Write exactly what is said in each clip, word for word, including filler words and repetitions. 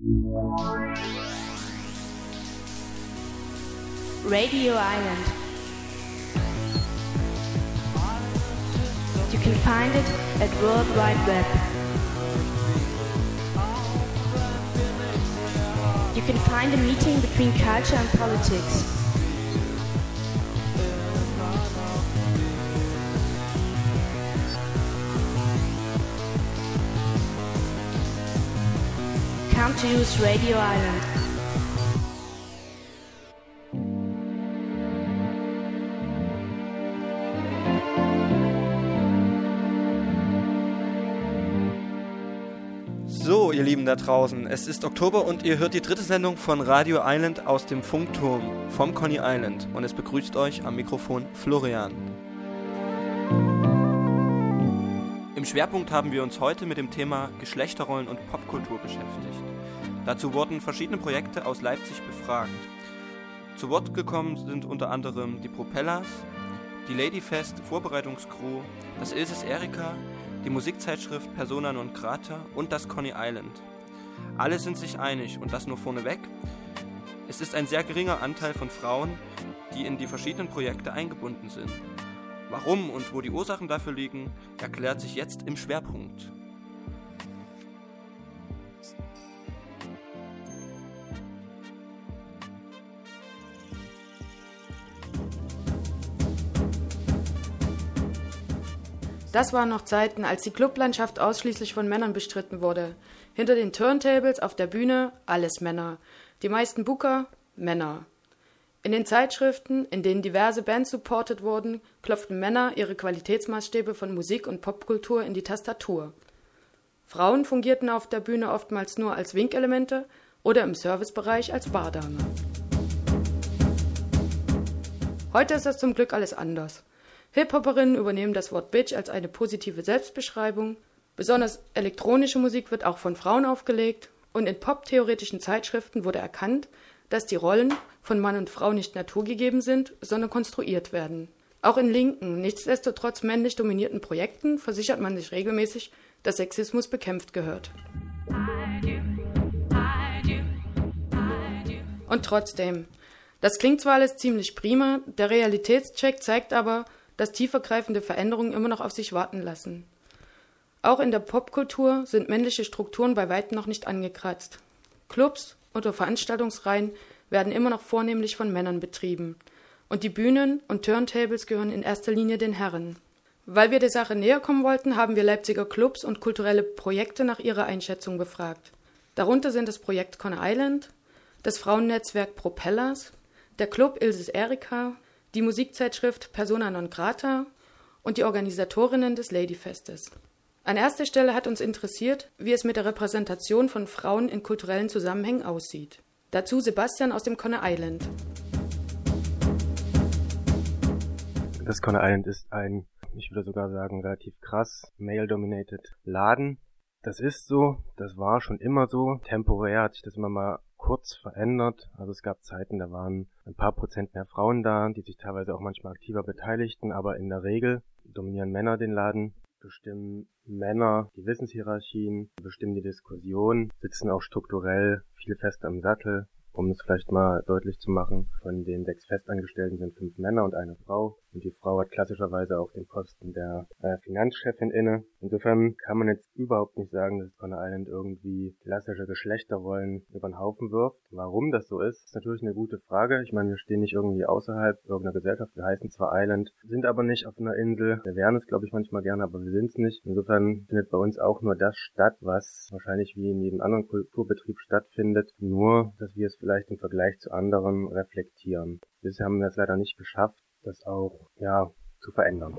Radio Island. You can find it at World Wide Web. You can find a meeting between culture and politics. Come to use Radio Island. So, ihr Lieben da draußen, es ist Oktober und ihr hört die dritte Sendung von Radio Island aus dem Funkturm vom Coney Island. Und es begrüßt euch am Mikrofon Florian. Im Schwerpunkt haben wir uns heute mit dem Thema Geschlechterrollen und Popkultur beschäftigt. Dazu wurden verschiedene Projekte aus Leipzig befragt. Zu Wort gekommen sind unter anderem die Propellers, die Ladyfest Vorbereitungscrew, das Ilses Erika, die Musikzeitschrift Persona non grata und das Coney Island. Alle sind sich einig, und das nur vorneweg: Es ist ein sehr geringer Anteil von Frauen, die in die verschiedenen Projekte eingebunden sind. Warum und wo die Ursachen dafür liegen, erklärt sich jetzt im Schwerpunkt. Das waren noch Zeiten, als die Clublandschaft ausschließlich von Männern bestritten wurde. Hinter den Turntables, auf der Bühne, alles Männer. Die meisten Booker, Männer. In den Zeitschriften, in denen diverse Bands supportet wurden, klopften Männer ihre Qualitätsmaßstäbe von Musik und Popkultur in die Tastatur. Frauen fungierten auf der Bühne oftmals nur als Winkelemente oder im Servicebereich als Bardame. Heute ist das zum Glück alles anders. Hip-Hoperinnen übernehmen das Wort Bitch als eine positive Selbstbeschreibung. Besonders elektronische Musik wird auch von Frauen aufgelegt. Und in poptheoretischen Zeitschriften wurde erkannt, dass die Rollen von Mann und Frau nicht naturgegeben sind, sondern konstruiert werden. Auch in linken, nichtsdestotrotz männlich dominierten Projekten versichert man sich regelmäßig, dass Sexismus bekämpft gehört. Und trotzdem, das klingt zwar alles ziemlich prima, der Realitätscheck zeigt aber, dass tiefergreifende Veränderungen immer noch auf sich warten lassen. Auch in der Popkultur sind männliche Strukturen bei weitem noch nicht angekratzt. Clubs oder Veranstaltungsreihen werden immer noch vornehmlich von Männern betrieben. Und die Bühnen und Turntables gehören in erster Linie den Herren. Weil wir der Sache näher kommen wollten, haben wir Leipziger Clubs und kulturelle Projekte nach ihrer Einschätzung befragt. Darunter sind das Projekt Coney Island, das Frauennetzwerk Propellers, der Club Ilses Erika, die Musikzeitschrift Persona non grata und die Organisatorinnen des Ladyfestes. An erster Stelle hat uns interessiert, wie es mit der Repräsentation von Frauen in kulturellen Zusammenhängen aussieht. Dazu Sebastian aus dem Coney Island. Das Coney Island ist ein, ich würde sogar sagen, relativ krass male-dominated Laden. Das ist so, das war schon immer so. Temporär hat sich das immer mal kurz verändert. Also es gab Zeiten, da waren ein paar Prozent mehr Frauen da, die sich teilweise auch manchmal aktiver beteiligten, aber in der Regel dominieren Männer den Laden, bestimmen Männer die Wissenshierarchien, bestimmen die Diskussion, sitzen auch strukturell viel fester im Sattel. Um es vielleicht mal deutlich zu machen, von den sechs Festangestellten sind fünf Männer und eine Frau. Und die Frau hat klassischerweise auch den Posten der äh, Finanzchefin inne. Insofern kann man jetzt überhaupt nicht sagen, dass Coney Island irgendwie klassische Geschlechterrollen über den Haufen wirft. Warum das so ist, ist natürlich eine gute Frage. Ich meine, wir stehen nicht irgendwie außerhalb irgendeiner Gesellschaft. Wir heißen zwar Island, sind aber nicht auf einer Insel. Wir wären es, glaube ich, manchmal gerne, aber wir sind es nicht. Insofern findet bei uns auch nur das statt, was wahrscheinlich wie in jedem anderen Kulturbetrieb stattfindet. Nur, dass wir es vielleicht im Vergleich zu anderen reflektieren. Bisher haben wir es leider nicht geschafft, das auch, ja, zu verändern.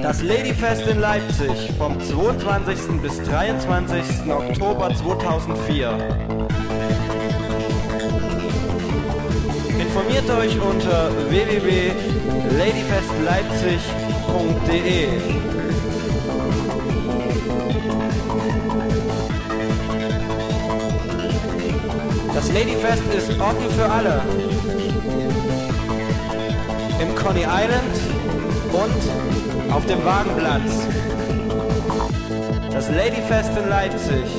Das Ladyfest in Leipzig vom zweiundzwanzigsten bis dreiundzwanzigsten Oktober zweitausendvier. Informiert euch unter w w w punkt ladyfestleipzig punkt de. Das Ladyfest ist offen für alle. Im Coney Island und auf dem Wagenplatz. Das Ladyfest in Leipzig.